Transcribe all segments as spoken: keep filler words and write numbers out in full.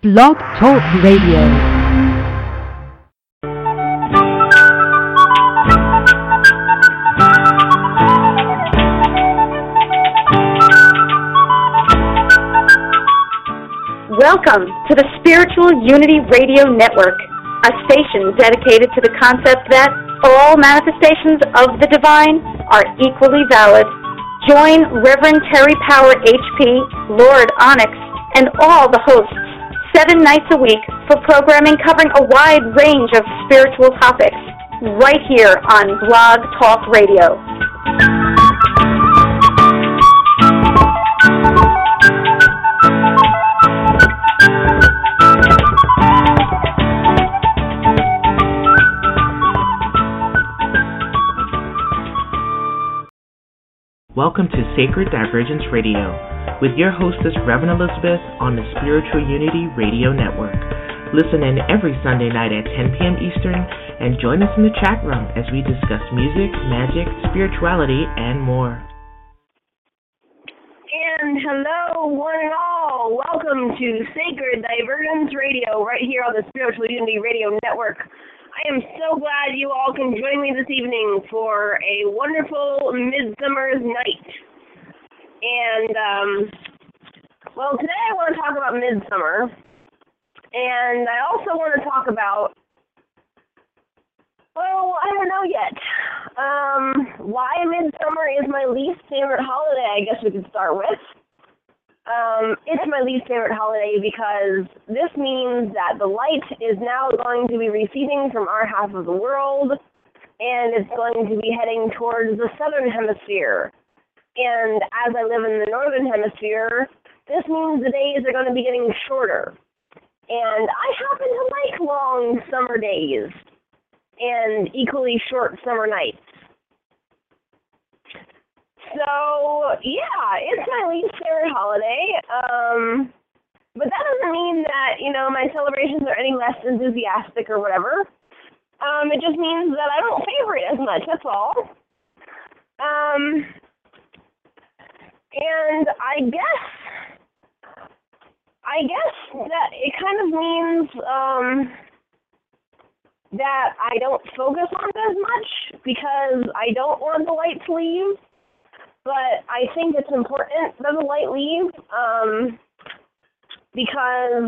Blog Talk Radio. Welcome to the Spiritual Unity Radio Network, a station dedicated to the concept that all manifestations of the divine are equally valid. Join Reverend Terry Power H P, Lord Onyx, and all the hosts seven nights a week for programming covering a wide range of spiritual topics right here on Blog Talk Radio. Welcome to Sacred Divergence Radio with your hostess, Reverend Elizabeth, on the Spiritual Unity Radio Network. Listen in every Sunday night at ten p.m. Eastern and join us in the chat room as we discuss music, magic, spirituality, and more. And hello, one and all. Welcome to Sacred Divergence Radio right here on the Spiritual Unity Radio Network. I am so glad you all can join me this evening for a wonderful midsummer's night. And, um, well, today I want to talk about midsummer. And I also want to talk about, well, I don't know yet. Um, why midsummer is my least favorite holiday, I guess we could start with. Um, it's my least favorite holiday because this means that the light is now going to be receding from our half of the world, and it's going to be heading towards the southern hemisphere. And as I live in the northern hemisphere, this means the days are going to be getting shorter. And I happen to like long summer days and equally short summer nights. So, yeah, it's my least favorite holiday, um, but that doesn't mean that, you know, my celebrations are any less enthusiastic or whatever. Um, it just means that I don't favor it as much, that's all. Um, and I guess, I guess that it kind of means um, that I don't focus on it as much because I don't want the light to leave. But I think it's important that the light leave um, because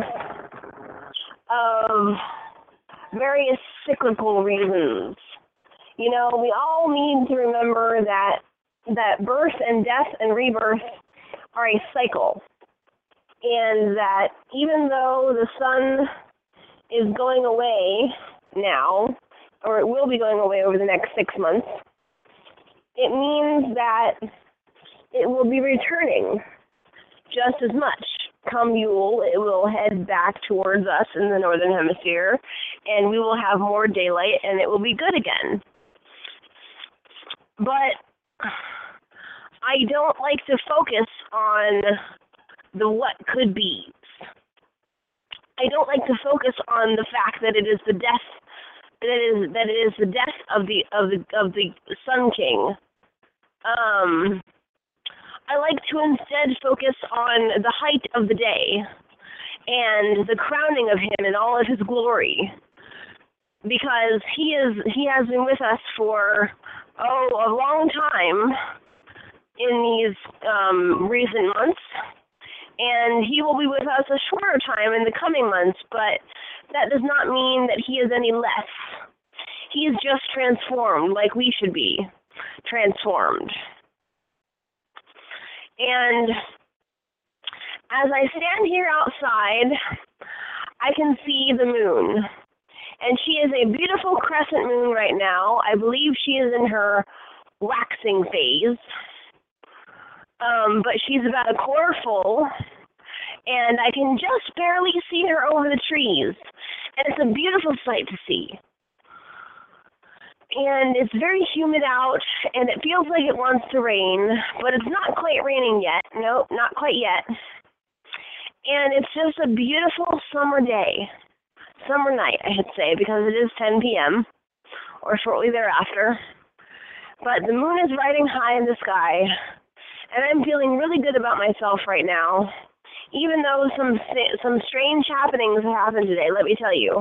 of various cyclical reasons. You know, we all need to remember that that birth and death and rebirth are a cycle. And that even though the sun is going away now, or it will be going away over the next six months, it means that it will be returning just as much. Come Yule, it will head back towards us in the northern hemisphere, and we will have more daylight, and it will be good again. But I don't like to focus on the what could be. I don't like to focus on the fact that it is the death that it is that it is the death of the of the of the Sun King. Um I like to instead focus on the height of the day and the crowning of him in all of his glory, because he is he has been with us for oh a long time in these um, recent months, and he will be with us a shorter time in the coming months. But that does not mean that he is any less. He is just transformed, like we should be transformed. And as I stand here outside, I can see the moon. And she is a beautiful crescent moon right now. I believe she is in her waxing phase. Um, but she's about a quarter full, and I can just barely see her over the trees. And it's a beautiful sight to see. And it's very humid out, and it feels like it wants to rain, but it's not quite raining yet. Nope, not quite yet. And it's just a beautiful summer day. Summer night, I should say, because it is ten p.m., or shortly thereafter. But the moon is riding high in the sky, and I'm feeling really good about myself right now, even though some some strange happenings have happened today, let me tell you.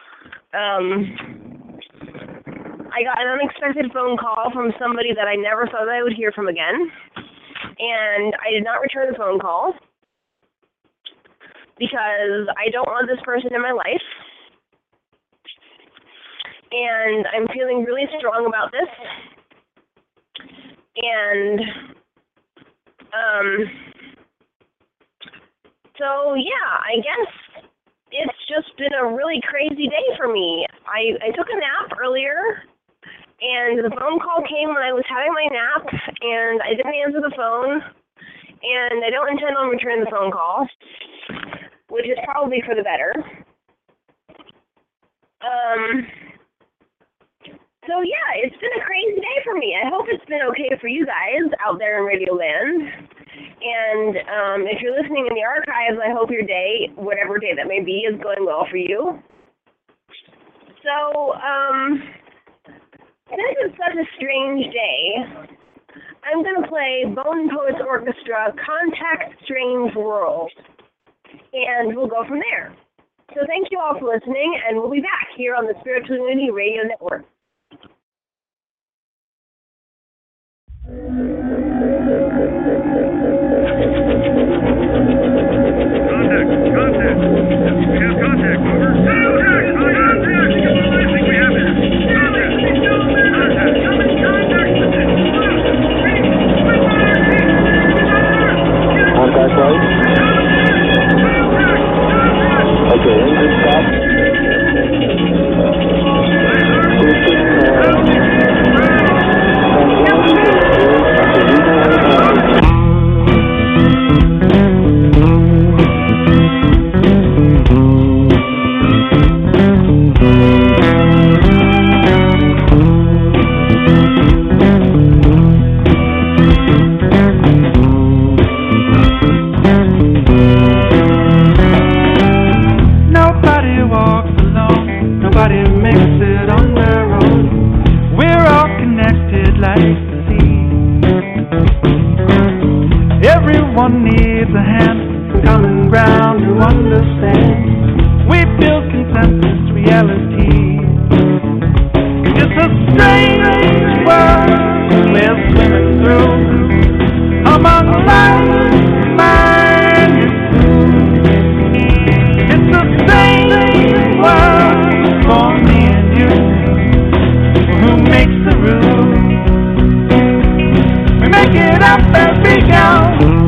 Um, I got an unexpected phone call from somebody that I never thought I would hear from again, and I did not return the phone call because I don't want this person in my life, and I'm feeling really strong about this, and um, so yeah, I guess it's just been a really crazy day for me. I, I took a nap earlier, and the phone call came when I was having my nap, and I didn't answer the phone, and I don't intend on returning the phone call, which is probably for the better. Um, so yeah, it's been a crazy day for me. I hope it's been okay for you guys out there in Radio Land. And um, if you're listening in the archives, I hope your day, whatever day that may be, is going well for you. So, um, since it's such a strange day, I'm going to play Bone Poets Orchestra, Contact Strange World, and we'll go from there. So thank you all for listening, and we'll be back here on the Spiritual Unity Radio Network. Contact, contact. We have contact, over. Contact, contact. I think we have it. Contact, contact. Contact, right? Okay, engine stop. Everyone needs a hand, common ground to understand. We build consensus reality. It's a strange world we're swimming through, among life, mind, and food. It's a strange world for me and you. Who makes the rules? We make it up as we go.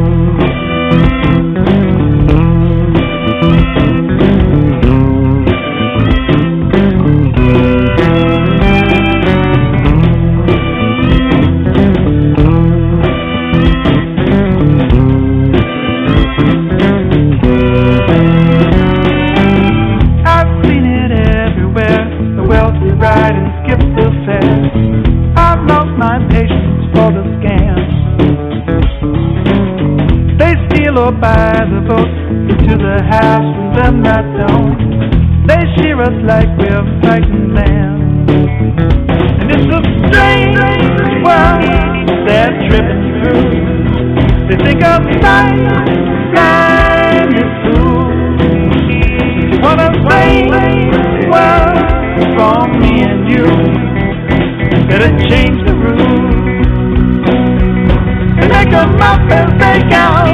By the boat to the house from them that don't. They shear us like we're fighting land. And it's a strange world they're tripping through. They think of sight, blind and fool. What a strange world for me and you. Better change the rules and make them up as they go.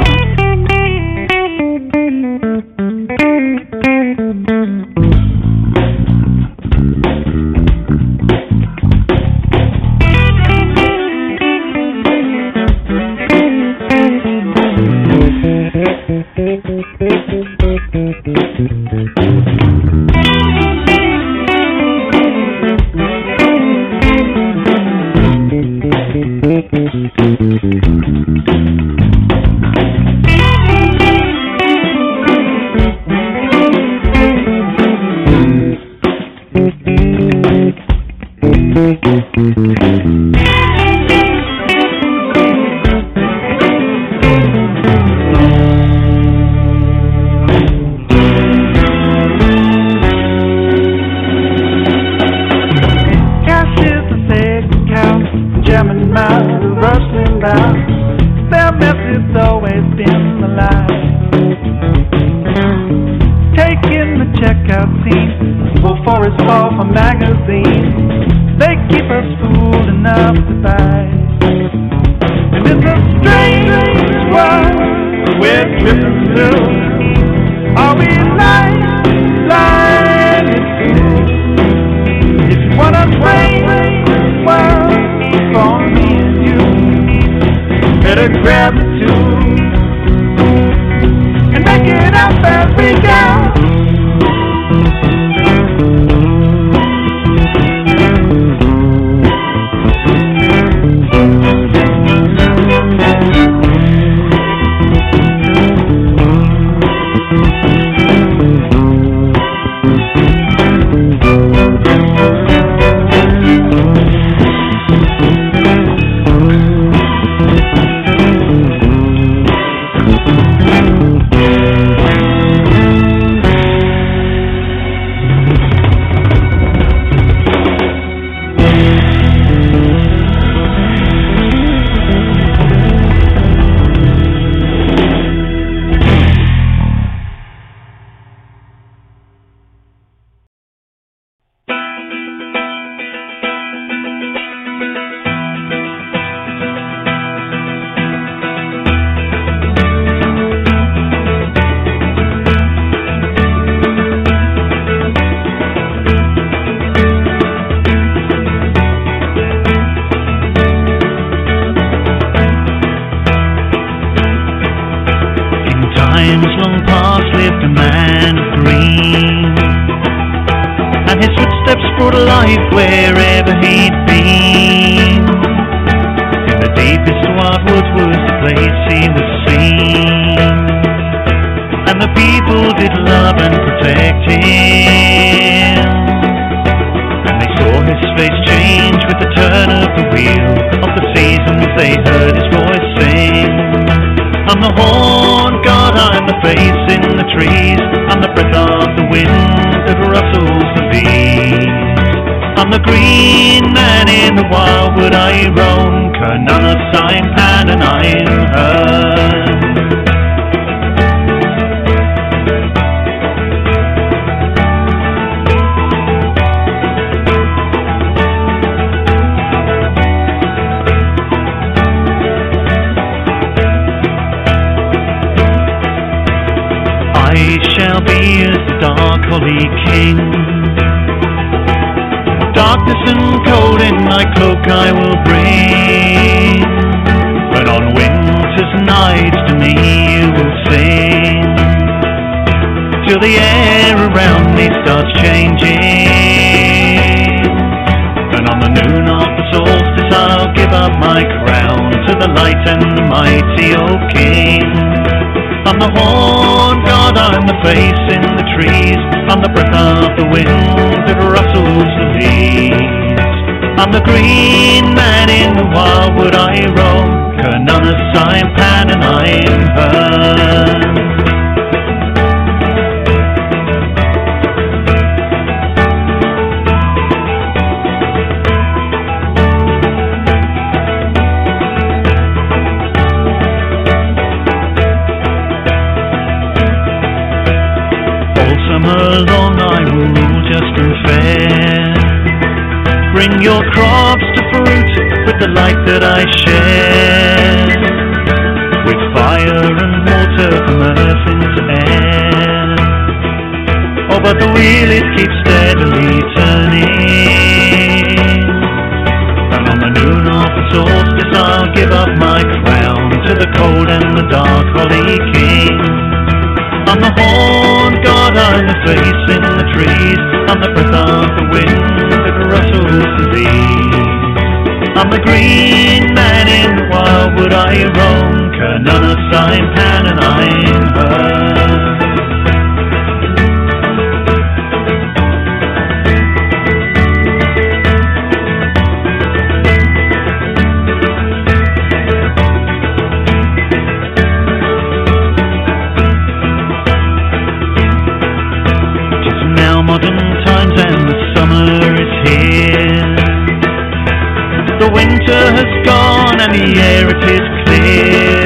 the checkout scene, full Forest Hall for magazines. They keep us fooled enough to buy. And it's a strange world we're drifting through. Are we lying, lying and fool? If you want a strange world for me and you, better grab the two and make it up as we go.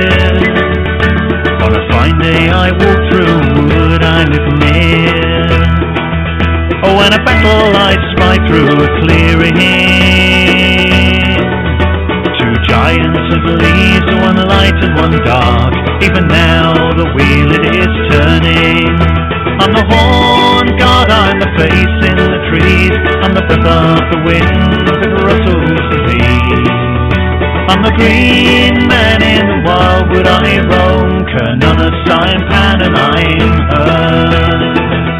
On a fine day I walk through a wood I live near. when a battle lies right through a clearing. Two giants of leaves, one light and one dark. Even now the wheel it is turning. I'm the horn god, I'm the face in the trees. I'm the breath of the wind that rustles the leaves. I'm the green man in the wildwood I roam. Cernunnos, I'm Pan and I'm Herne.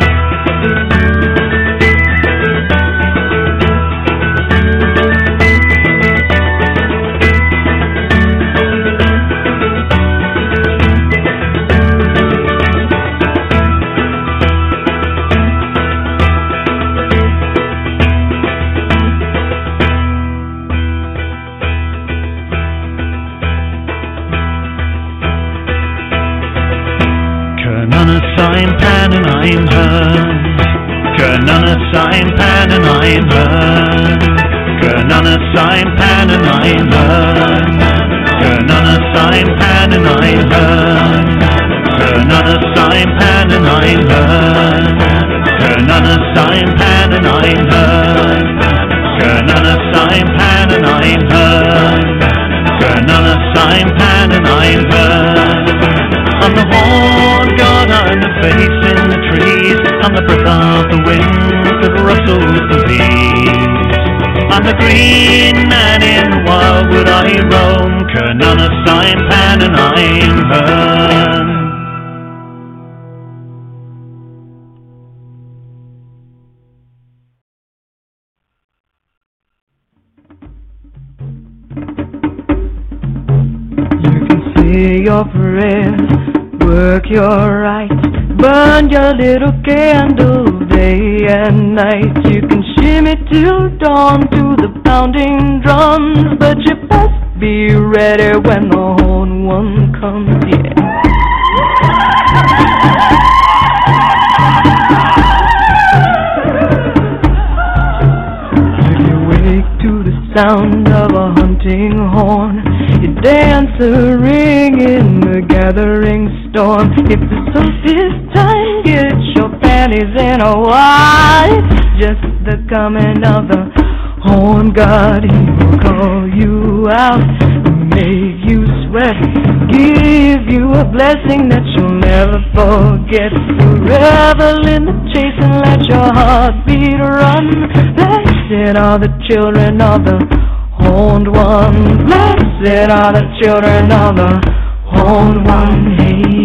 I'm Pan and I'm Herne. Cernunnos, I'm Pan and I'm Herne. Cernunnos, I'm Pan and I'm Herne. Cernunnos, I'm Pan and I'm Herne. Cernunnos, I'm Pan and I'm Herne. Cernunnos, I'm Pan and I'm Herne. Cernunnos, I'm Pan and I'm Herne. Cernunnos, I'm Pan and I'm Herne. I'm the horn god, I'm the face in the trees. I'm the breath of the wind that rustles the leaves. I'm the green man in the wildwood I roam. Cernunnos, I'm Pan and I'm Herne. You can say your prayers, work your rights, burn your little candle day and night. You can shimmy till dawn to the pounding drums, but you best be ready when the horn one comes, yeah. If you wake to the sound of a hunting horn, you dance a ring in the gathering storm. If the solstice time, get your panties in a wad. Just the coming of the horn god. He will call you out, make you sweat, give you a blessing that you'll never forget. Revel in the chase and let your heartbeat run. Blessed are the children of the horned one. Blessed are the children of the horned one. Hey.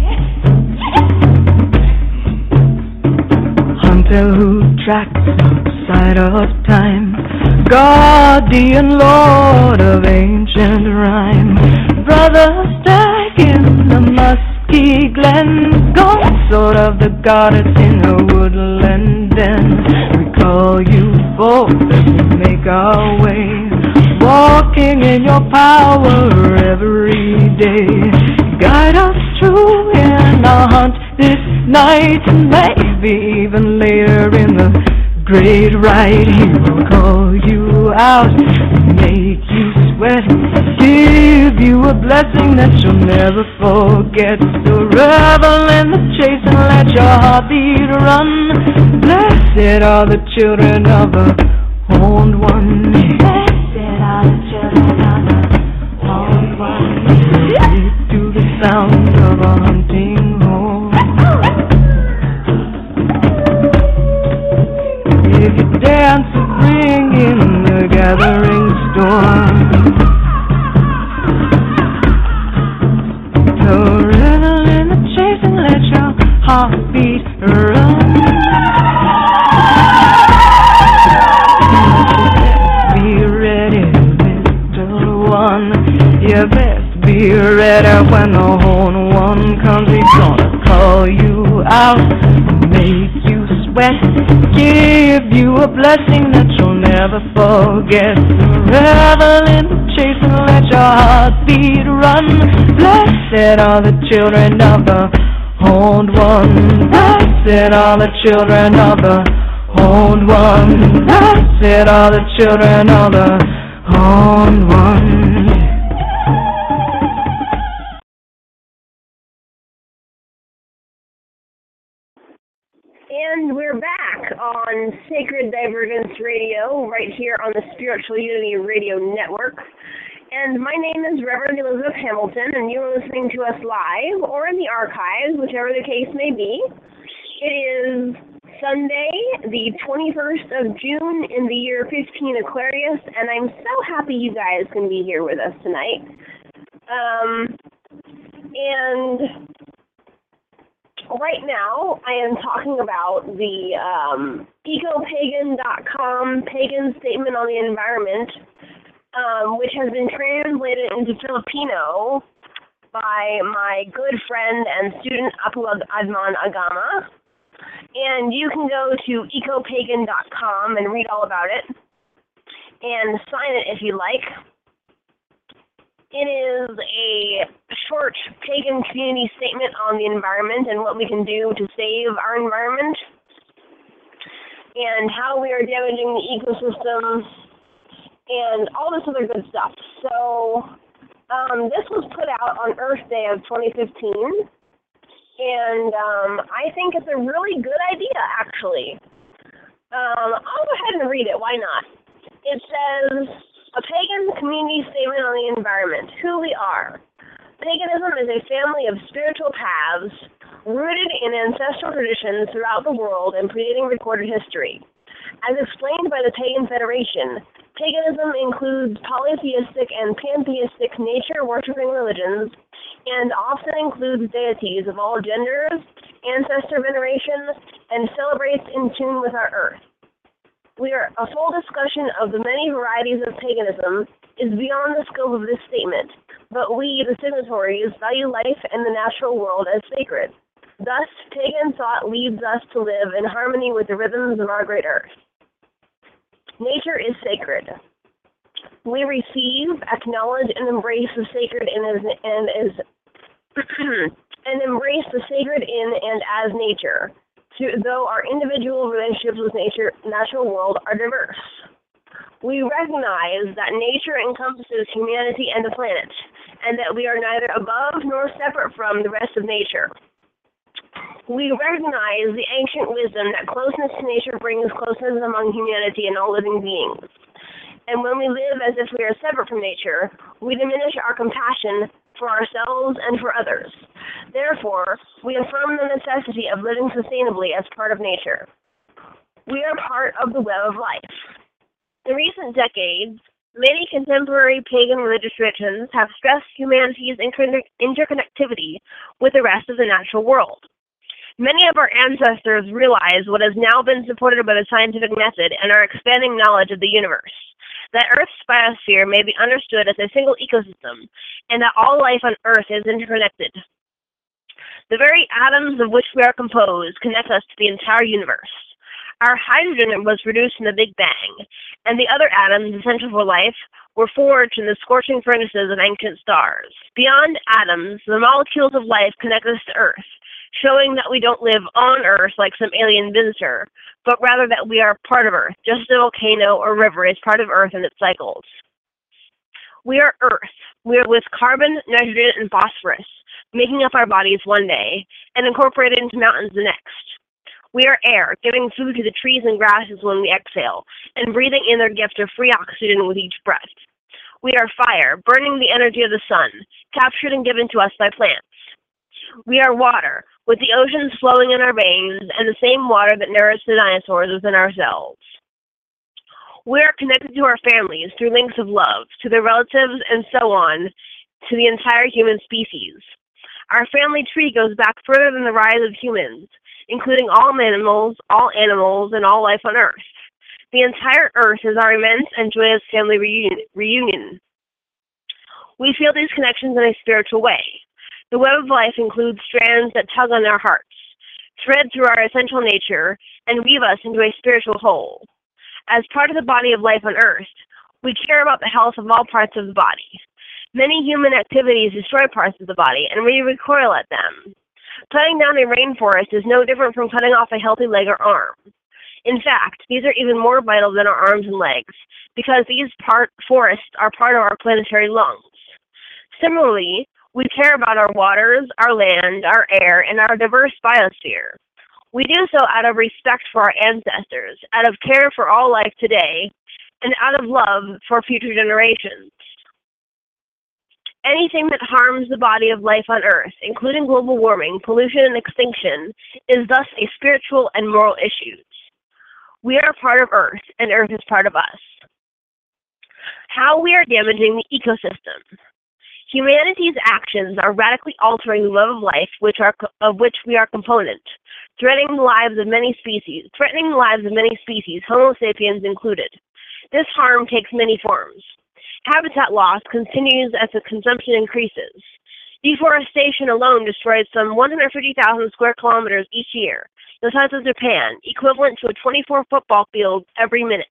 Hunter who tracks outside of time, guardian lord of ancient rhyme, brother stag in the musky glen, consort of the goddess in her woodland den. We call you forth as we make our way, walking in your power every day. Guide us true in our hunt this night, and maybe even later in the great ride. He will call you out, make you sweat, give you a blessing that you'll never forget. So revel in the chase and let your heartbeat run. Blessed are the children of the horned one. Blessed are the children of the horned one. Listen to the sound of a hunting horn. If you dance a ring in the gathering storm, so revel in the chase and let your heartbeat run. Be ready, little one. You best be ready when the horn one comes. He's gonna call you out, make you sweat, give you a blessing that you'll never forget. Revel in the chase and let your heartbeat run. Blessed are the children of the horned one. Blessed are the children of the horned one. Blessed are the children of the horned one. And we're back on Sacred Divergence Radio, right here on the Spiritual Unity Radio Network. And my name is Reverend Elizabeth Hamilton, and you are listening to us live or in the archives, whichever the case may be. It is Sunday, the twenty-first of June in the year fifteen Aquarius, and I'm so happy you guys can be here with us tonight. Um, and right now, I am talking about the um, ecopagan dot com Pagan Statement on the Environment, um, which has been translated into Filipino by my good friend and student Apulad Adman Agama. And you can go to ecopagan dot com and read all about it and sign it if you like. It is a short pagan community statement on the environment and what we can do to save our environment and how we are damaging the ecosystem and all this other good stuff. So um, this was put out on Earth Day of twenty fifteen. And um, I think it's a really good idea, actually. Um, I'll go ahead and read it. Why not? It says, a pagan community statement on the environment, who we are. Paganism is a family of spiritual paths rooted in ancestral traditions throughout the world and predating recorded history. As explained by the Pagan Federation, paganism includes polytheistic and pantheistic nature-worshipping religions and often includes deities of all genders, ancestor veneration, and celebrates in tune with our earth. We are a full discussion of the many varieties of paganism is beyond the scope of this statement, but we, the signatories, value life and the natural world as sacred. Thus, pagan thought leads us to live in harmony with the rhythms of our great earth. Nature is sacred. We receive, acknowledge, and embrace the sacred and is, and is and embrace the sacred in and as nature, to, though our individual relationships with nature, natural world are diverse. We recognize that nature encompasses humanity and the planet, and that we are neither above nor separate from the rest of nature. We recognize the ancient wisdom that closeness to nature brings closeness among humanity and all living beings. And when we live as if we are separate from nature, we diminish our compassion for ourselves and for others. Therefore, we affirm the necessity of living sustainably as part of nature. We are part of the web of life. In recent decades, many contemporary pagan religious traditions have stressed humanity's inter- interconnectivity with the rest of the natural world. Many of our ancestors realized what has now been supported by the scientific method and our expanding knowledge of the universe, that Earth's biosphere may be understood as a single ecosystem, and that all life on Earth is interconnected. The very atoms of which we are composed connect us to the entire universe. Our hydrogen was produced in the Big Bang, and the other atoms essential for life were forged in the scorching furnaces of ancient stars. Beyond atoms, the molecules of life connect us to Earth, showing that we don't live on Earth like some alien visitor, but rather that we are part of Earth, just as a volcano or river is part of Earth and its cycles. We are Earth. We are with carbon, nitrogen, and phosphorus, making up our bodies one day, and incorporated into mountains the next. We are air, giving food to the trees and grasses when we exhale, and breathing in their gift of free oxygen with each breath. We are fire, burning the energy of the sun, captured and given to us by plants. We are water, with the oceans flowing in our veins, and the same water that nourished the dinosaurs within ourselves. We are connected to our families through links of love, to their relatives, and so on, to the entire human species. Our family tree goes back further than the rise of humans, including all animals, all animals, and all life on Earth. The entire Earth is our immense and joyous family reunion. We feel these connections in a spiritual way. The web of life includes strands that tug on our hearts, thread through our essential nature, and weave us into a spiritual whole. As part of the body of life on Earth, we care about the health of all parts of the body. Many human activities destroy parts of the body, and we recoil at them. Cutting down a rainforest is no different from cutting off a healthy leg or arm. In fact, these are even more vital than our arms and legs, because these part forests are part of our planetary lungs. Similarly, we care about our waters, our land, our air, and our diverse biosphere. We do so out of respect for our ancestors, out of care for all life today, and out of love for future generations. Anything that harms the body of life on Earth, including global warming, pollution, and extinction, is thus a spiritual and moral issue. We are part of Earth, and Earth is part of us. How we are damaging the ecosystem. Humanity's actions are radically altering the web of life which are, of which we are component, threatening the lives of many species, threatening the lives of many species, Homo sapiens included. This harm takes many forms. Habitat loss continues as the consumption increases. Deforestation alone destroys some one hundred fifty thousand square kilometers each year, the size of Japan, equivalent to a twenty-four football field every minute.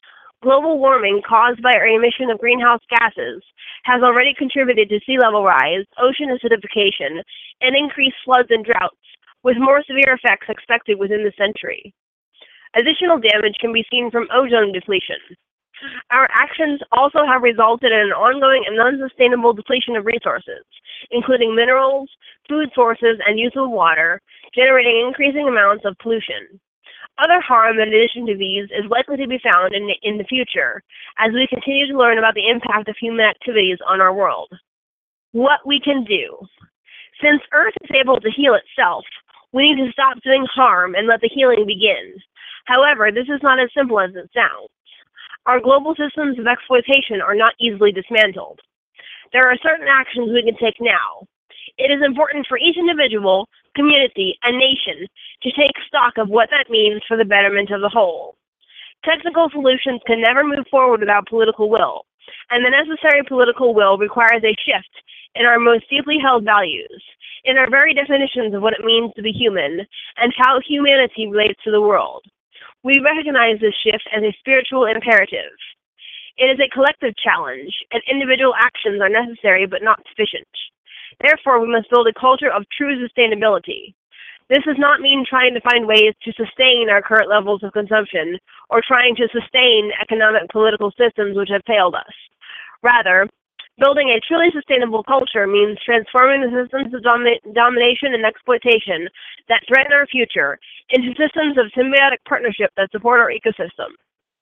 Global warming caused by our emission of greenhouse gases has already contributed to sea level rise, ocean acidification, and increased floods and droughts, with more severe effects expected within the century. Additional damage can be seen from ozone depletion. Our actions also have resulted in an ongoing and unsustainable depletion of resources, including minerals, food sources, and use of water, generating increasing amounts of pollution. Other harm in addition to these is likely to be found in, in the future as we continue to learn about the impact of human activities on our world. What we can do. Since Earth is able to heal itself, we need to stop doing harm and let the healing begin. However, this is not as simple as it sounds. Our global systems of exploitation are not easily dismantled. There are certain actions we can take now. It is important for each individual, community, and nation to take stock of what that means for the betterment of the whole. Technical solutions can never move forward without political will, and the necessary political will requires a shift in our most deeply held values, in our very definitions of what it means to be human, and how humanity relates to the world. We recognize this shift as a spiritual imperative. It is a collective challenge, and individual actions are necessary but not sufficient. Therefore, we must build a culture of true sustainability. This does not mean trying to find ways to sustain our current levels of consumption or trying to sustain economic political systems which have failed us. Rather, building a truly sustainable culture means transforming the systems of domi- domination and exploitation that threaten our future into systems of symbiotic partnership that support our ecosystem.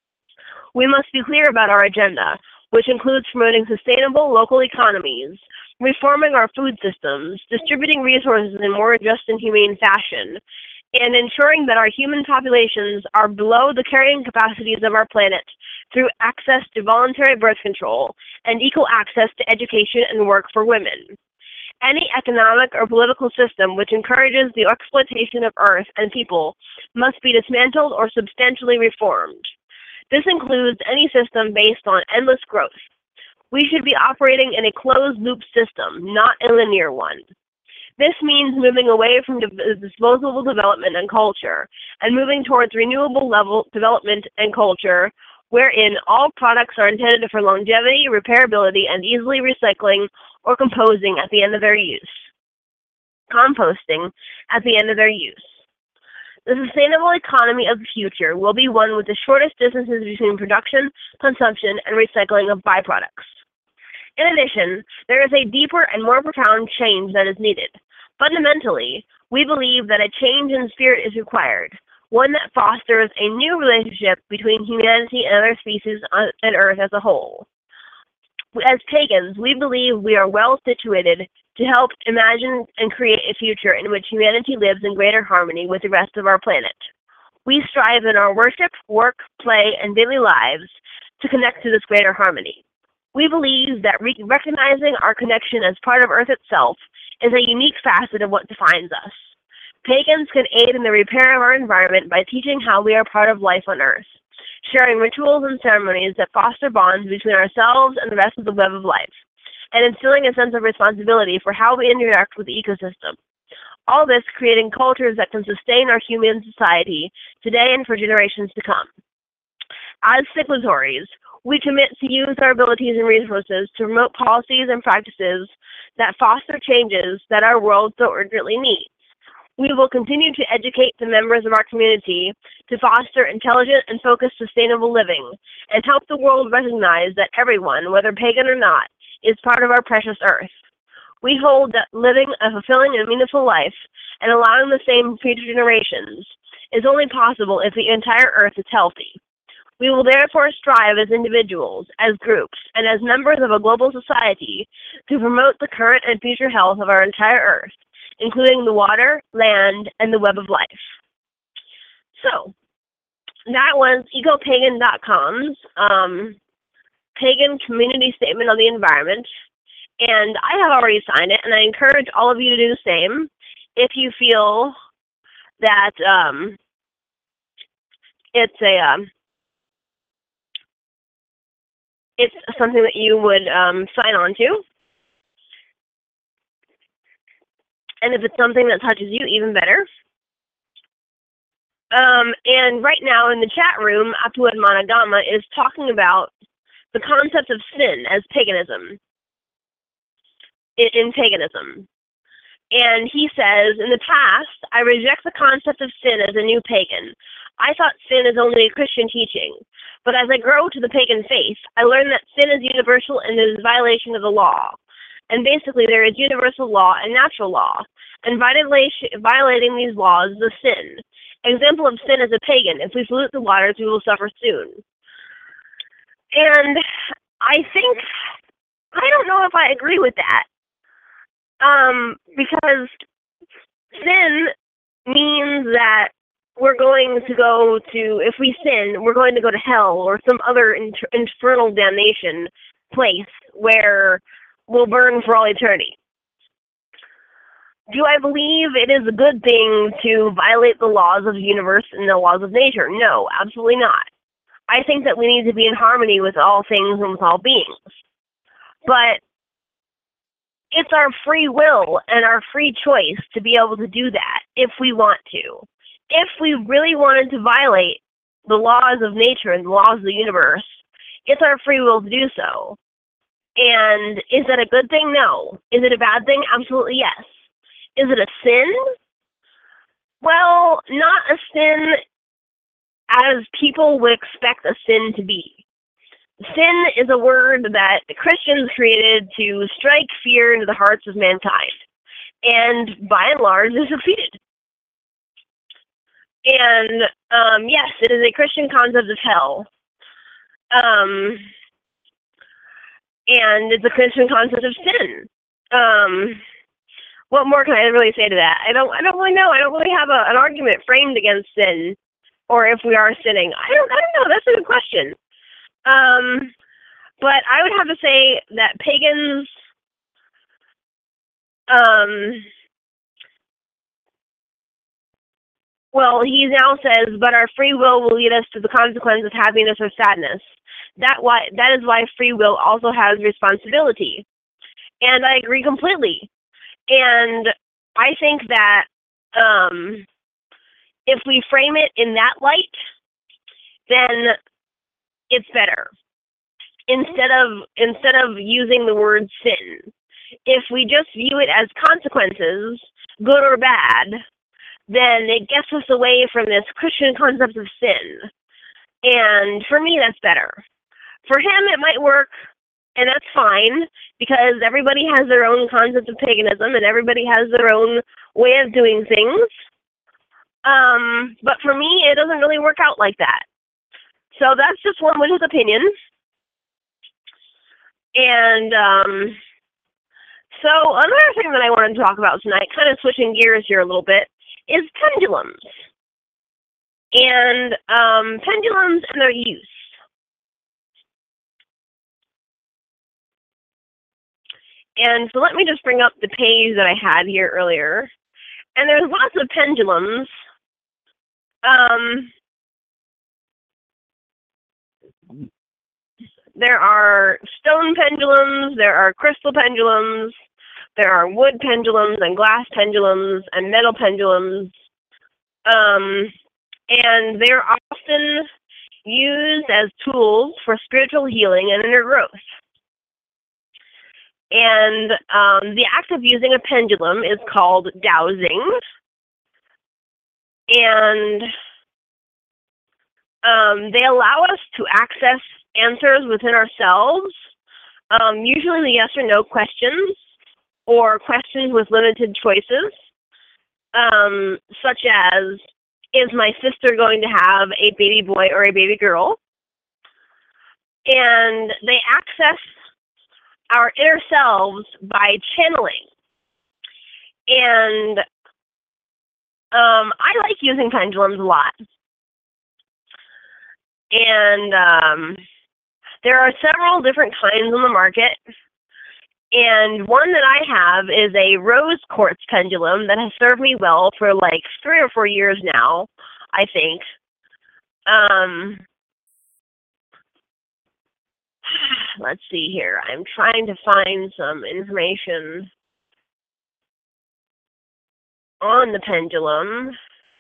We must be clear about our agenda, which includes promoting sustainable local economies, reforming our food systems, distributing resources in a more just and humane fashion, and ensuring that our human populations are below the carrying capacities of our planet through access to voluntary birth control and equal access to education and work for women. Any economic or political system which encourages the exploitation of Earth and people must be dismantled or substantially reformed. This includes any system based on endless growth. We should be operating in a closed-loop system, not a linear one. This means moving away from disposable development and culture and moving towards renewable level development and culture, wherein all products are intended for longevity, repairability, and easily recycling or composing at the end of their use. Composting at the end of their use. The sustainable economy of the future will be one with the shortest distances between production, consumption, and recycling of byproducts. In addition, there is a deeper and more profound change that is needed. Fundamentally, we believe that a change in spirit is required, one that fosters a new relationship between humanity and other species on Earth as a whole. As pagans, we believe we are well situated to help imagine and create a future in which humanity lives in greater harmony with the rest of our planet. We strive in our worship, work, play, and daily lives to connect to this greater harmony. We believe that re- recognizing our connection as part of Earth itself is a unique facet of what defines us. Pagans can aid in the repair of our environment by teaching how we are part of life on Earth, sharing rituals and ceremonies that foster bonds between ourselves and the rest of the web of life, and instilling a sense of responsibility for how we interact with the ecosystem. All this creating cultures that can sustain our human society today and for generations to come. As signatories, we commit to use our abilities and resources to promote policies and practices that foster changes that our world so urgently needs. We will continue to educate the members of our community to foster intelligent and focused sustainable living and help the world recognize that everyone, whether pagan or not, is part of our precious Earth. We hold that living a fulfilling and meaningful life and allowing the same for future generations is only possible if the entire Earth is healthy. We will therefore strive as individuals, as groups, and as members of a global society to promote the current and future health of our entire Earth, including the water, land, and the web of life. So, that was ecopagan dot com's um, Pagan Community Statement on the Environment, and I have already signed it, and I encourage all of you to do the same if you feel that um, it's a um, it's something that you would um, sign on to. And if it's something that touches you, even better. Um, and right now in the chat room, Atuad Managama is talking about the concept of sin as paganism, in, in paganism. And he says, in the past, I reject the concept of sin as a new pagan. I thought sin is only a Christian teaching. But as I grow to the pagan faith, I learned that sin is universal and is a violation of the law. And basically, there is universal law and natural law. And violating these laws is a sin. Example of sin as a pagan: if we pollute the waters, we will suffer soon. And I think, I don't know if I agree with that. Um, because sin means that we're going to go to, if we sin, we're going to go to hell or some other inter- infernal damnation place where we'll burn for all eternity. Do I believe it is a good thing to violate the laws of the universe and the laws of nature? No, absolutely not. I think that we need to be in harmony with all things and with all beings. But it's our free will and our free choice to be able to do that if we want to. If we really wanted to violate the laws of nature and the laws of the universe, it's our free will to do so. And is that a good thing? No. Is it a bad thing? Absolutely yes. Is it a sin? Well, not a sin as people would expect a sin to be. Sin is a word that the Christians created to strike fear into the hearts of mankind. And by and large, they succeeded. And um, yes, it is a Christian concept of hell. Um, and it's a Christian concept of sin. Um, what more can I really say to that? I don't I don't really know. I don't really have a, an argument framed against sin, or if we are sinning. I don't I don't know. That's a good question. Um, but I would have to say that pagans um well, he now says, but our free will will lead us to the consequence of happiness or sadness. That why that is why free will also has responsibility. And I agree completely. And I think that um, if we frame it in that light, then it's better. Instead of instead of using the word sin. If we just view it as consequences, good or bad, then it gets us away from this Christian concept of sin. And for me, that's better. For him, it might work, and that's fine, because everybody has their own concept of paganism, and everybody has their own way of doing things. Um, but for me, it doesn't really work out like that. So that's just one with his opinion. And um, so another thing that I wanted to talk about tonight, kind of switching gears here a little bit, is pendulums. And um, pendulums and their use. And so let me just bring up the page that I had here earlier. And there's lots of pendulums. Um, there are stone pendulums, there are crystal pendulums, there are wood pendulums and glass pendulums and metal pendulums. Um, and they're often used as tools for spiritual healing and inner growth. And um, the act of using a pendulum is called dowsing. And um, they allow us to access answers within ourselves, um, usually the yes or no questions, or questions with limited choices, um, such as, is my sister going to have a baby boy or a baby girl? And they access our inner selves by channeling. And um, I like using pendulums a lot. And um, there are several different kinds on the market. And one that I have is a rose quartz pendulum that has served me well for like three or four years now, I think. Um, let's see here. I'm trying to find some information on the pendulum.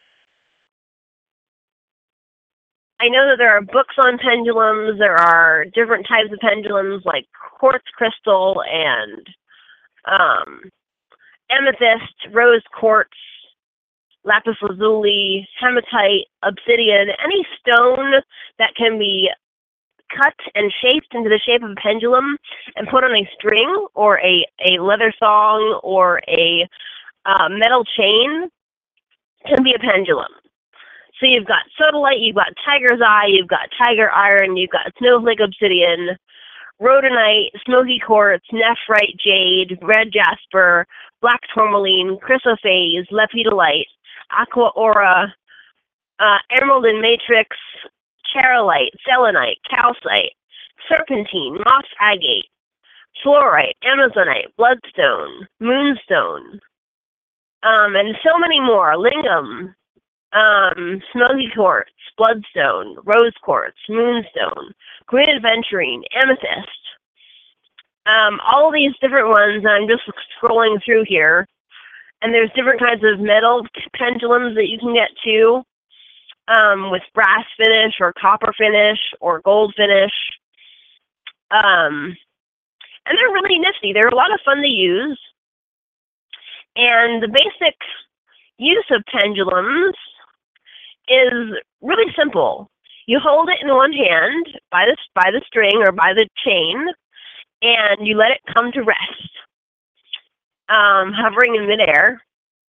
I know that there are books on pendulums. There are different types of pendulums like quartz crystal and um, amethyst, rose quartz, lapis lazuli, hematite, obsidian, any stone that can be cut and shaped into the shape of a pendulum and put on a string or a, a leather thong or a uh, metal chain can be a pendulum. So you've got sodalite, you've got tiger's eye, you've got tiger iron, you've got snowflake obsidian, rhodonite, smoky quartz, nephrite jade, red jasper, black tourmaline, chrysoprase, lepidolite, aqua aura, uh, emerald and matrix, charolyte, selenite, calcite, serpentine, moss agate, fluorite, amazonite, bloodstone, moonstone, um, and so many more, lingam, um, smoky quartz, bloodstone, rose quartz, moonstone, green aventurine, amethyst. Um, all these different ones, I'm just scrolling through here, and there's different kinds of metal pendulums that you can get too, um, with brass finish or copper finish or gold finish. Um, and they're really nifty. They're a lot of fun to use. And the basic use of pendulums is really simple. You hold it in one hand by the, by the string or by the chain, and you let it come to rest, um, hovering in midair.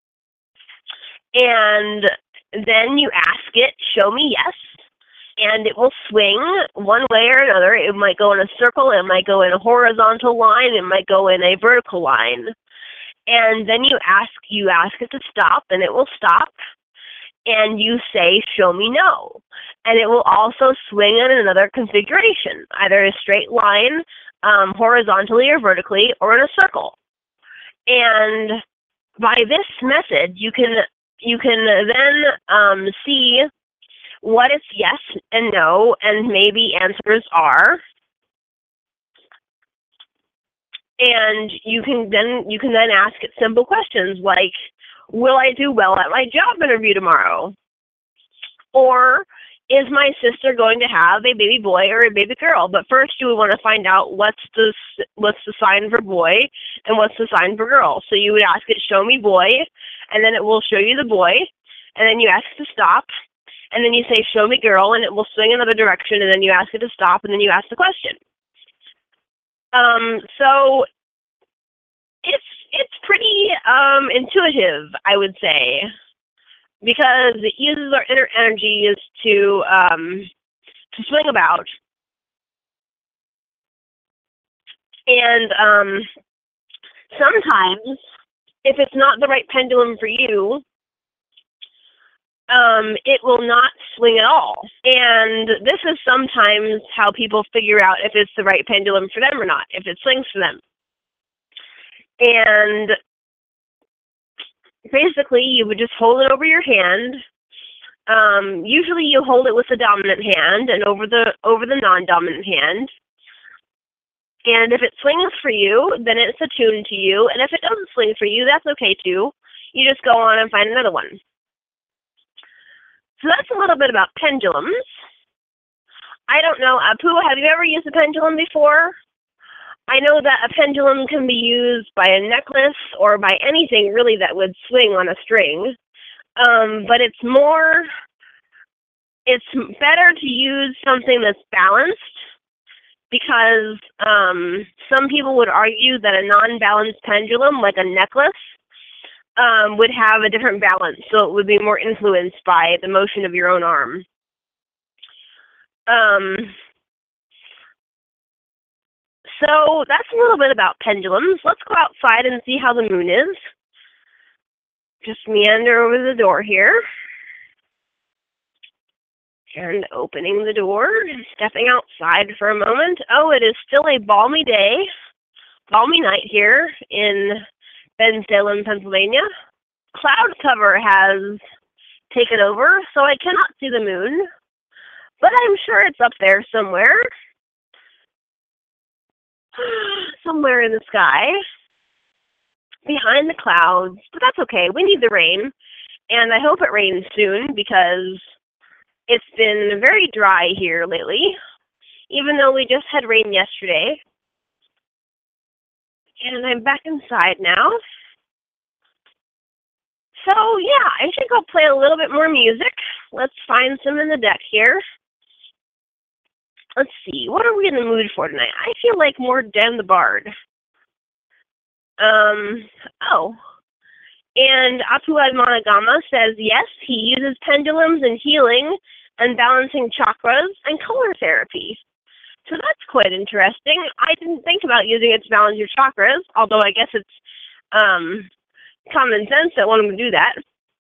And then you ask it, show me yes, and it will swing one way or another. It might go in a circle, it might go in a horizontal line, it might go in a vertical line. And then you ask you ask it to stop, and it will stop. And you say, show me no. And it will also swing in another configuration, either a straight line, um, horizontally or vertically, or in a circle. And by this method, you can you can then um, see what its yes and no and maybe answers are. And you can then you can then ask it simple questions like, will I do well at my job interview tomorrow? Or is my sister going to have a baby boy or a baby girl? But first you would want to find out what's the what's the sign for boy and what's the sign for girl. So you would ask it, show me boy, and then it will show you the boy, and then you ask it to stop, and then you say, show me girl, and it will swing another direction, and then you ask it to stop, and then you ask the question. Um, so it's it's pretty um, intuitive, I would say, because it uses our inner energies to um, to swing about. And um, sometimes, if it's not the right pendulum for you, um, it will not swing at all. And this is sometimes how people figure out if it's the right pendulum for them or not, if it swings for them. And basically, you would just hold it over your hand. Um, usually, you hold it with the dominant hand and over the over the non-dominant hand. And if it swings for you, then it's attuned to you. And if it doesn't swing for you, that's okay too. You just go on and find another one. So that's a little bit about pendulums. I don't know, Apu, have you ever used a pendulum before? I know that a pendulum can be used by a necklace or by anything really that would swing on a string. Um, but it's more, it's better to use something that's balanced because um, some people would argue that a non-balanced pendulum, like a necklace, um, would have a different balance, so it would be more influenced by the motion of your own arm. Um, so that's a little bit about pendulums. Let's go outside and see how the moon is. Just meander over the door here. And opening the door and stepping outside for a moment. Oh, it is still a balmy day, balmy night here in Bensalem, Pennsylvania. Cloud cover has taken over, so I cannot see the moon, but I'm sure it's up there somewhere. Somewhere in the sky, behind the clouds, but that's okay. We need the rain, and I hope it rains soon because it's been very dry here lately, even though we just had rain yesterday. And I'm back inside now. So, yeah, I think I'll play a little bit more music. Let's find some in the deck here. Let's see, what are we in the mood for tonight? I feel like more Dan the Bard. Um, oh. And Apuad Monogama says, yes, he uses pendulums in healing and balancing chakras and color therapy. So that's quite interesting. I didn't think about using it to balance your chakras, although I guess it's um, common sense that one would do that.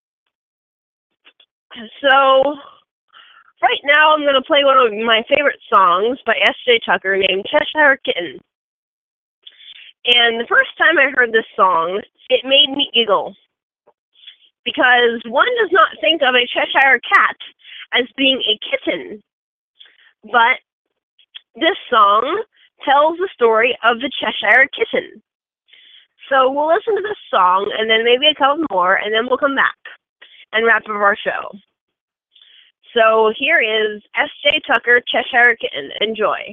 So right now I'm going to play one of my favorite songs by S J Tucker named Cheshire Kitten. And the first time I heard this song, it made me giggle. Because one does not think of a Cheshire cat as being a kitten. But this song tells the story of the Cheshire Kitten. So we'll listen to this song, and then maybe a couple more, and then we'll come back and wrap up our show. So here is S J Tucker, Cheshire Kitten. Enjoy.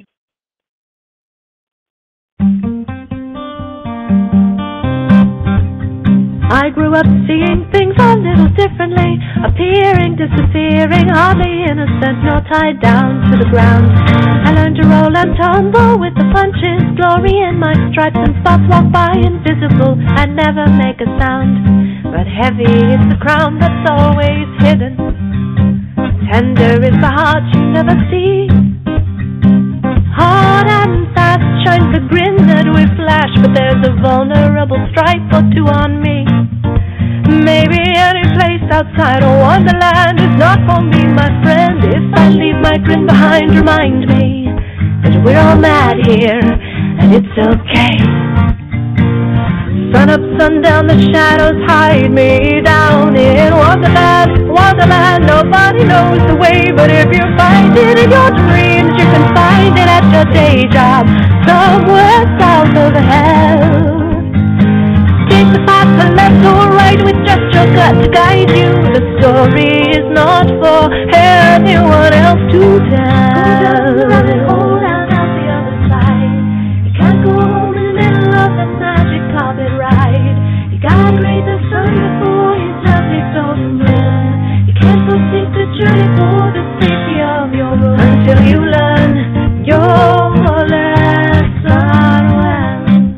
I grew up seeing things a little differently, appearing, disappearing, hardly innocent, nor tied down to the ground. I learned to roll and tumble with the punches, glory in my stripes and spots, walk by invisible and never make a sound. But heavy is the crown that's always hidden, tender is the heart you never see. Hard and fast shines the grin that we flash, but there's a vulnerable stripe or two on me. Maybe any place outside of Wonderland is not for me, my friend. If I leave my grin behind, remind me that we're all mad here, and it's okay. Sun up, sundown, the shadows hide me down in Wonderland, Wonderland. Nobody knows the way, but if you find it in your dreams, you can find it at your day job, somewhere south of hell. Take the path to left or right with just your gut to guide you. The story is not for anyone else to tell. Go down the rabbit hole down out the other side. You can't go home in the middle of the magic carpet ride. You gotta greet the sun before his lovely golden moon. You can't forsake the journey for the safety of your room until you learn your lesson well.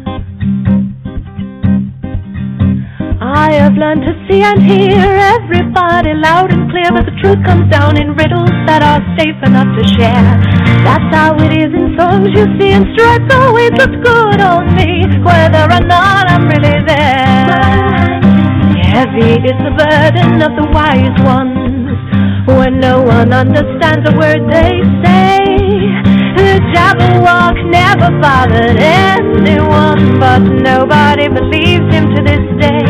I have learned to see and hear everybody loud and clear, but the truth comes down in riddles that are safe enough to share. That's how it is in songs you see, and stripes always look good on me, whether or not I'm really there. Heavy is the burden of the wise ones, when no one understands a word they say. The Jabberwock never bothered anyone, but nobody believes him to this day.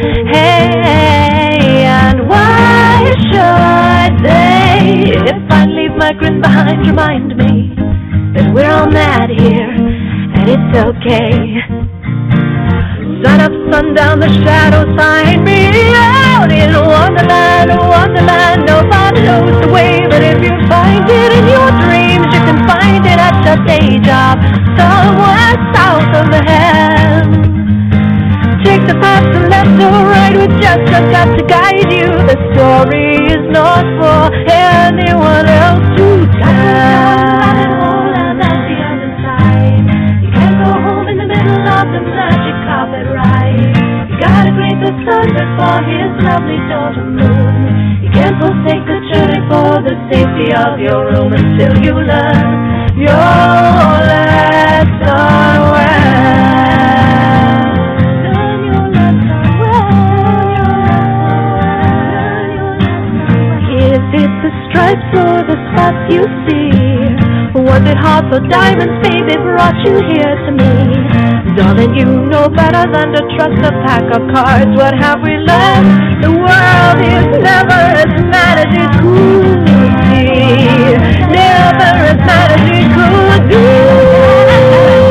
Hey, and why should they? If I leave my grin behind, remind me that we're all mad here, and it's okay. Sun up, sundown, the shadows find me out in Wonderland, Wonderland. Nobody knows the way, but if you find it in your dreams, you can find it at your day job, somewhere south of the hell. Take the path to left or right with just your gut to guide you. The story is not for anyone else to tell. room until you learn your lesson well. Learn your lesson well. Is it the stripes or the spots you see? Was it hearts or diamonds, baby, brought you here to me? Darling, you know better than to trust a pack of cards. What have we learned? The world is never as mad as it could be. Never as mad as it could be.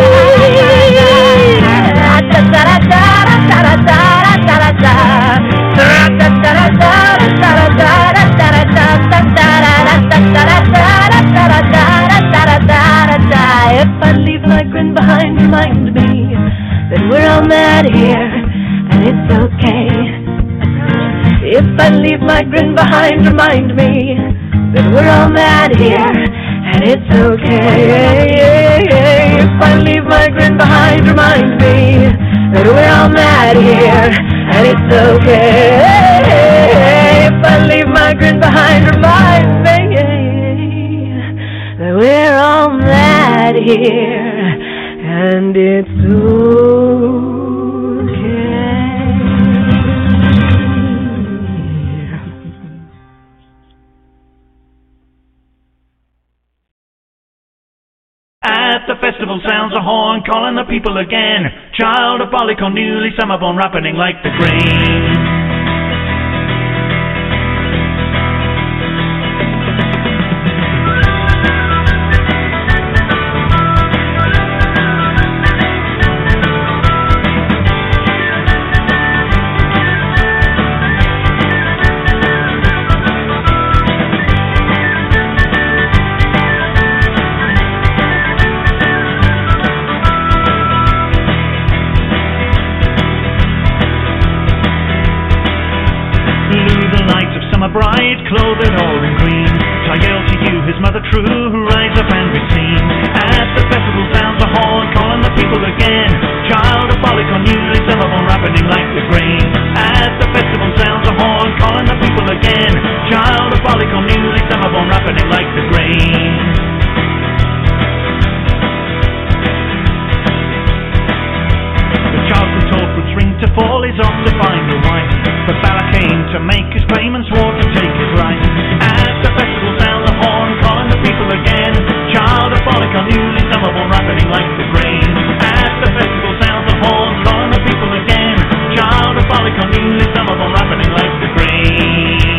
If I leave my grin behind, remind me that we're all mad here, and it's okay. If I leave my grin behind, remind me that we're all mad here, and it's okay. If I leave my grin behind, remind me that we're all mad here, and it's okay. If I leave my grin behind, remind me that we're all mad here, and it's okay. At the festival sounds a horn calling the people again. Child of Polycon newly summer born ripening like the grain. Bride, clothed all in green, Tigel to you, his mother true, who rise up and be seen. At the festival sounds a horn, calling the people again. Child of Polycon, newly summer born, ripening like the grain. At the festival sounds a horn, calling the people again. Child of Polycon, newly summer born, ripening like the grain. Ring to fall is off to find a wife, but Balak came to make his claim and swore to take his life. At the festival sound the horn, calling the people again. Child of Polycon, newly summer born, ripening like the grain. At the festival sound the horn, calling the people again. Child of Polycon, newly summer born, ripening like the grain.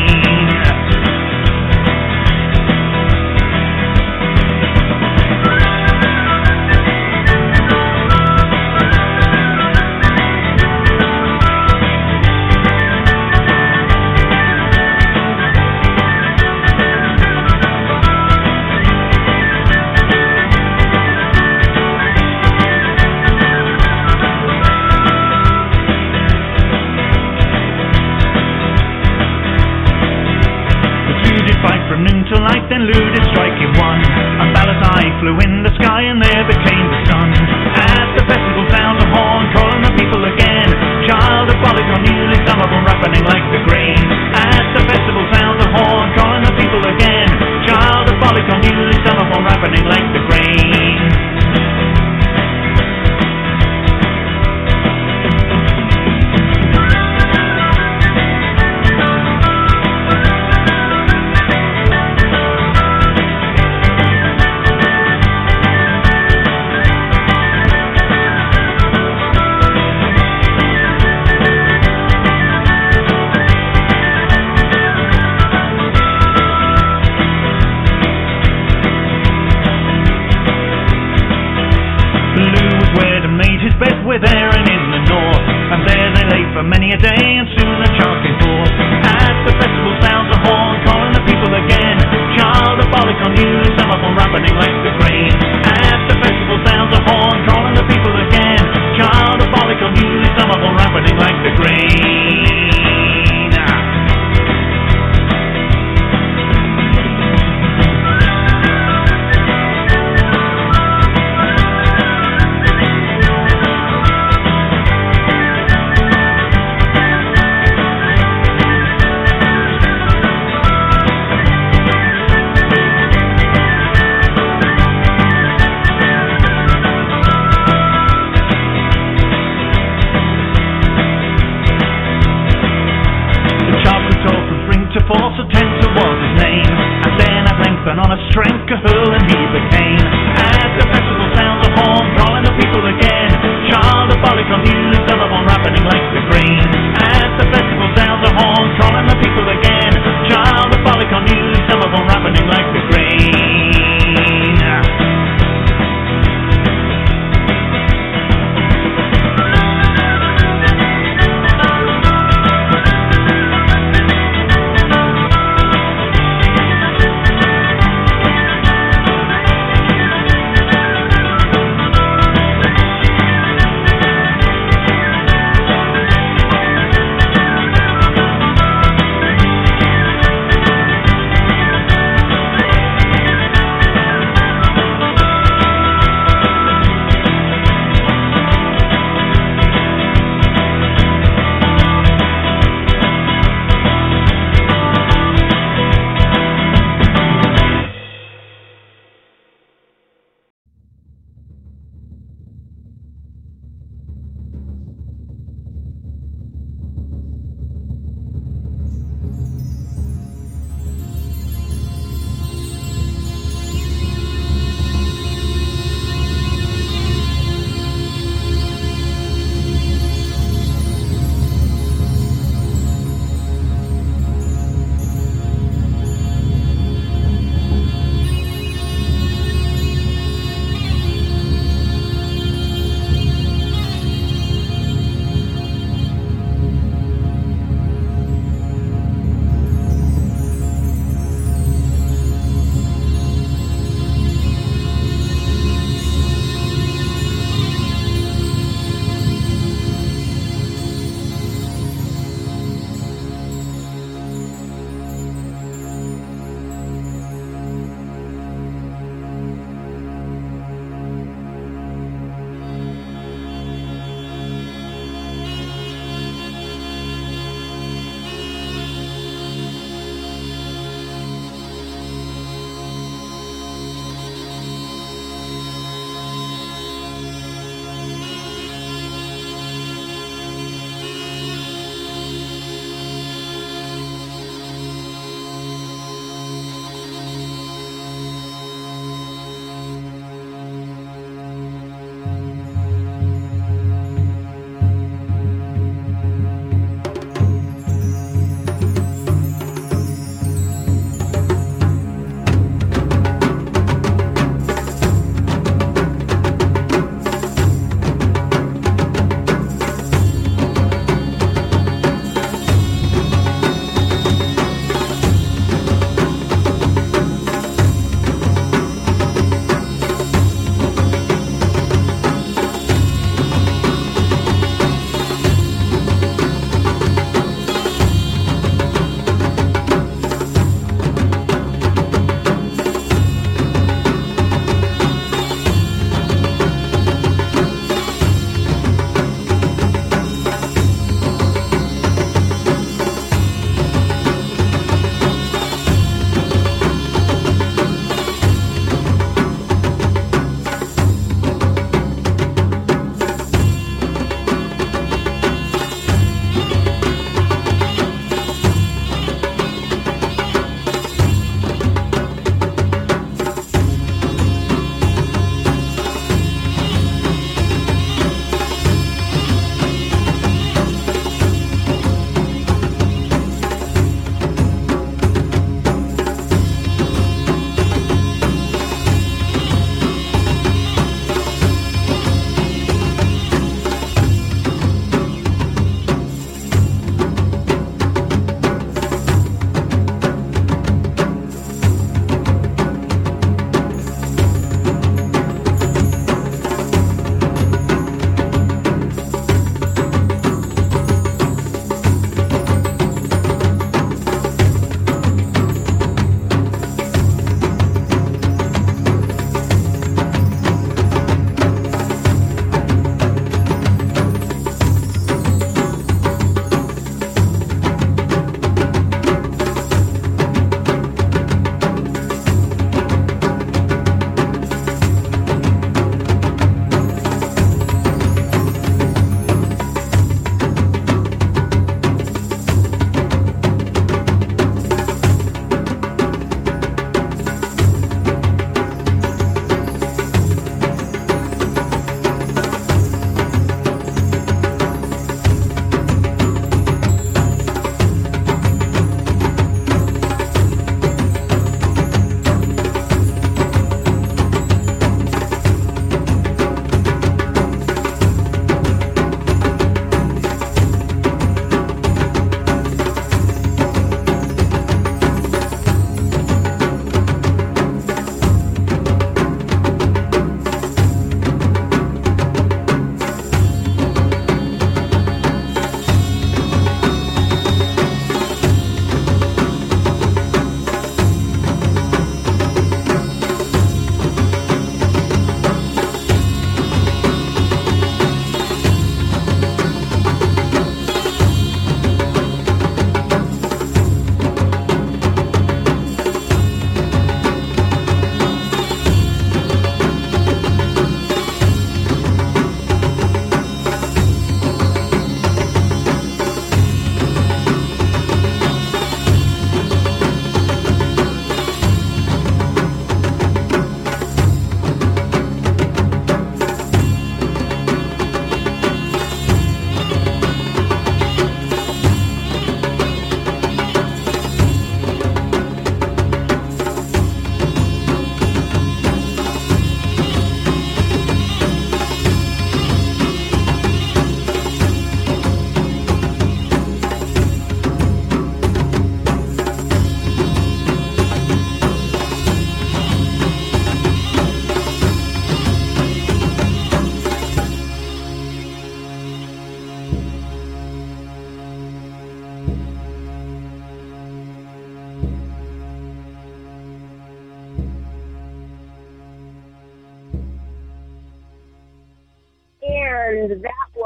Till night, then Ludus striking one, and Balla's eye flew in the sky, and there became the sun. At the festival sound a horn, calling the people again. Child of Polycon, newly summer born, ripening like the grain. At the festival sound a horn, calling the people again. Child of Polycon, newly summer born, ripening like the grain. With Aaron in the north, and there they lay for many a day, and soon the child came forth. At the festival sounds a horn, calling the people again. Child of Polycon, newly summer born, ripening like the grain. At the festival sounds a horn, calling the people again. Child of Polycon, newly summer born, ripening like the grain. stepping on a string, hurling heap of cane. As the festival sounds a horn, drawing the people again. Child of polygon music, telephone happening like the green. As the festival sounds a horn, drawing the people again. Child of polygon music, telephone happening like the green.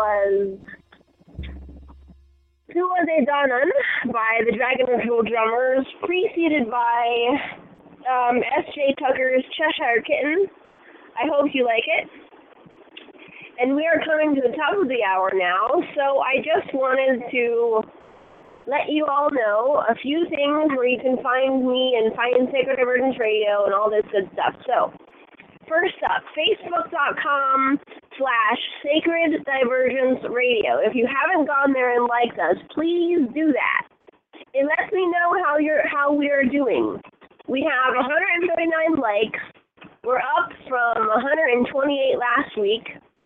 was Who Was a Donnan by the Dragon Ritual Drummers, preceded by um, S J Tucker's Cheshire Kitten. I hope you like it. And we are coming to the top of the hour now, so I just wanted to let you all know a few things where you can find me and find Sacred Divergence Radio and all this good stuff. So, first up, facebook.com slash Sacred Divergence Radio. If you haven't gone there and liked us, please do that. It lets me know how you're how we are doing. We have one hundred thirty-nine likes. We're up from one hundred twenty-eight last week.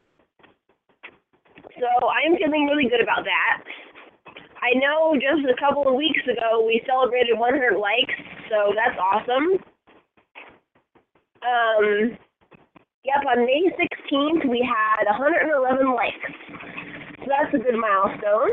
So I'm feeling really good about that. I know just a couple of weeks ago we celebrated one hundred likes, so that's awesome. Um, yep, on May sixteenth we had one hundred eleven likes. So that's a good milestone.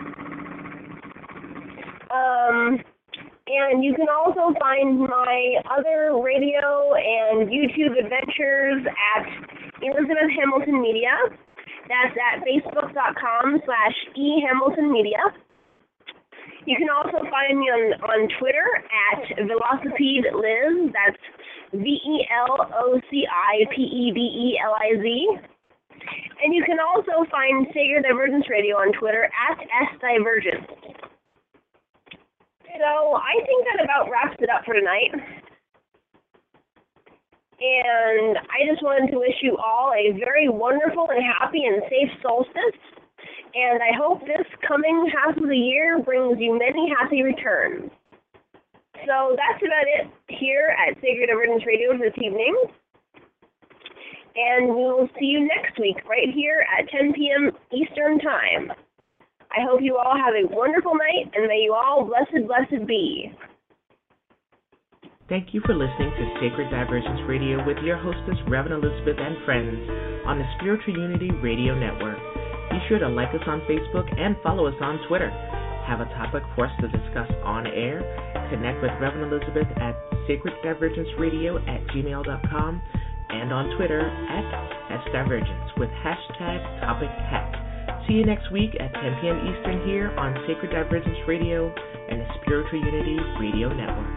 Um, and you can also find my other radio and YouTube adventures at Elizabeth Hamilton Media. That's at facebook.com slash ehamiltonmedia. You can also find me on, on Twitter at VelocipedeLiz. That's V E L O C I P E D E L I Z. And you can also find Sacred Divergence Radio on Twitter at S Divergence. So I think that about wraps it up for tonight. And I just wanted to wish you all a very wonderful and happy and safe solstice. And I hope this coming half of the year brings you many happy returns. So that's about it here at Sacred Divergence Radio this evening. And we will see you next week right here at ten p.m. Eastern Time. I hope you all have a wonderful night, and may you all blessed, blessed be. Thank you for listening to Sacred Divergence Radio with your hostess, Reverend Elizabeth and friends on the Spiritual Unity Radio Network. Be sure to like us on Facebook and follow us on Twitter. Have a topic for us to discuss on air? Connect with Reverend Elizabeth at Sacred Divergence Radio at gmail dot com and on Twitter at S Divergence with hashtag Topic Hat. See you next week at ten p.m. Eastern here on Sacred Divergence Radio and the Spiritual Unity Radio Network.